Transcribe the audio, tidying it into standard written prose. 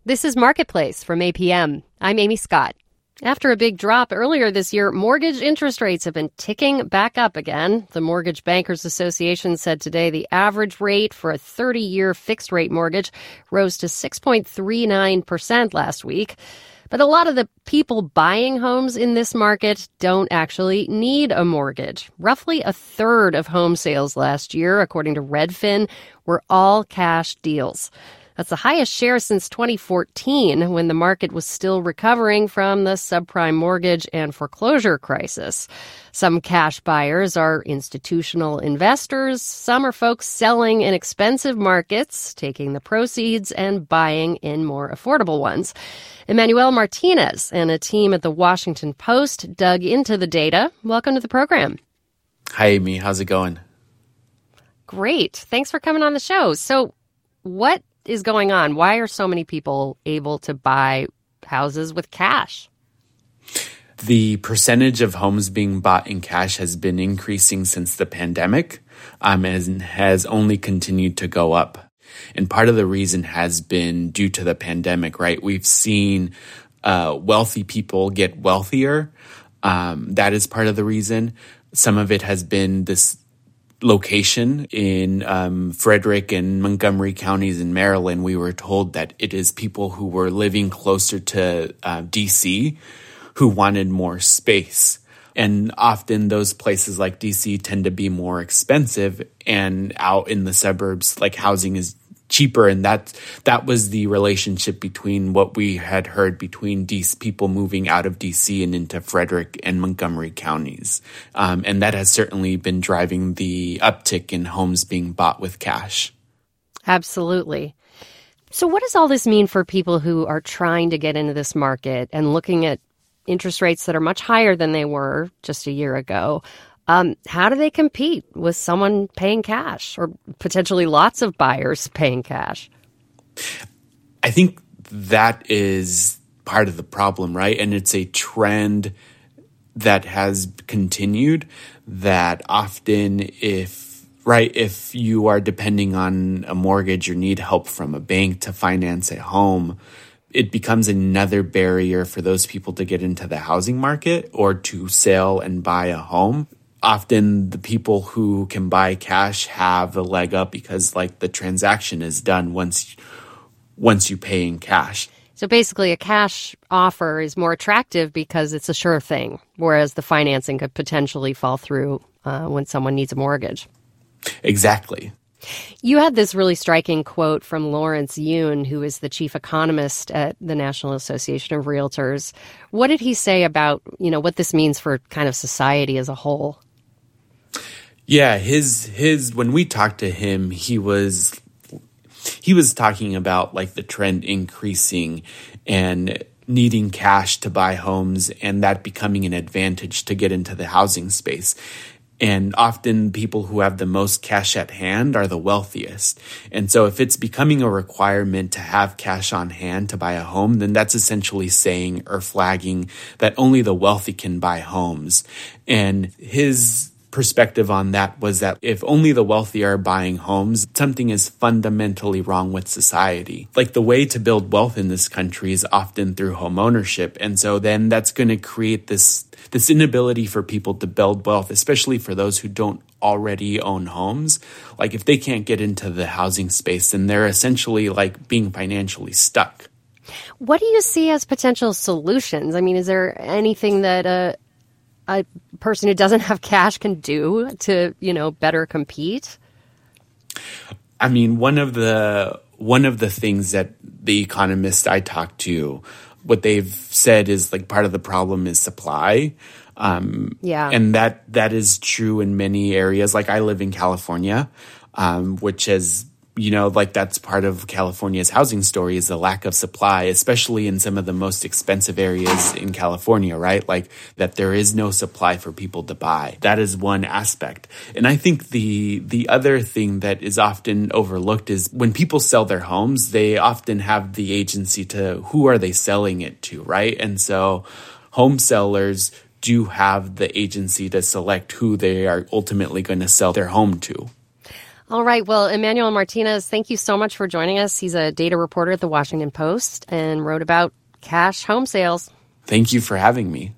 This is Marketplace from APM. I'm Amy Scott. After a big drop earlier this year, mortgage interest rates have been ticking back up again. The Mortgage Bankers Association said today the average rate for a 30-year fixed-rate mortgage rose to 6.39% last week. But a lot of the people buying homes in this market don't actually need a mortgage. Roughly a third of home sales last year, according to Redfin, were all cash deals. That's the highest share since 2014, when the market was still recovering from the subprime mortgage and foreclosure crisis. Some cash buyers are institutional investors. Some are folks selling in expensive markets, taking the proceeds and buying in more affordable ones. Emmanuel Martinez and a team at the Washington Post dug into the data. Welcome to the program. Hi, Amy. How's it going? Great. Thanks for coming on the show. So what is going on? Why are so many people able to buy houses with cash? The percentage of homes being bought in cash has been increasing since the pandemic, and has only continued to go up. And part of the reason has been due to the pandemic, right? We've seen wealthy people get wealthier. That is part of the reason. Some of it has been this location in Frederick and Montgomery counties in Maryland. We were told that it is people who were living closer to D.C. who wanted more space. And often those places like D.C. tend to be more expensive, and out in the suburbs, like, housing is cheaper. And that was the relationship between what we had heard between people moving out of D.C. and into Frederick and Montgomery counties. And that has certainly been driving the uptick in homes being bought with cash. Absolutely. So what does all this mean for people who are trying to get into this market and looking at interest rates that are much higher than they were just a year ago? How do they compete with someone paying cash, or potentially lots of buyers paying cash? I think that is part of the problem, right? And it's a trend that has continued, that often if you are depending on a mortgage or need help from a bank to finance a home, it becomes another barrier for those people to get into the housing market or to sell and buy a home. Often the people who can buy cash have a leg up because, like, the transaction is done once you pay in cash. So basically a cash offer is more attractive because it's a sure thing, whereas the financing could potentially fall through when someone needs a mortgage. Exactly. You had this really striking quote from Lawrence Yun, who is the chief economist at the National Association of Realtors. What did he say about, what this means for kind of society as a whole? Yeah, when we talked to him, he was talking about, like, the trend increasing and needing cash to buy homes, and that becoming an advantage to get into the housing space. And often people who have the most cash at hand are the wealthiest. And so if it's becoming a requirement to have cash on hand to buy a home, then that's essentially saying or flagging that only the wealthy can buy homes. And his perspective on that was that if only the wealthy are buying homes, something is fundamentally wrong with society. Like, the way to build wealth in this country is often through home ownership. And so then that's going to create this inability for people to build wealth, especially for those who don't already own homes. Like, if they can't get into the housing space, then they're essentially, like, being financially stuck. What do you see as potential solutions? I mean, is there anything that a person who doesn't have cash can do to, better compete? I mean, one of the things that the economists I talked to, what they've said is, like, part of the problem is supply. And that is true in many areas. Like, I live in California, which is, that's part of California's housing story, is the lack of supply, especially in some of the most expensive areas in California, right? Like, that there is no supply for people to buy. That is one aspect. And I think the other thing that is often overlooked is when people sell their homes, they often have the agency to who are they selling it to, right? And so home sellers do have the agency to select who they are ultimately going to sell their home to. All right. Well, Emmanuel Martinez, thank you so much for joining us. He's a data reporter at the Washington Post and wrote about cash home sales. Thank you for having me.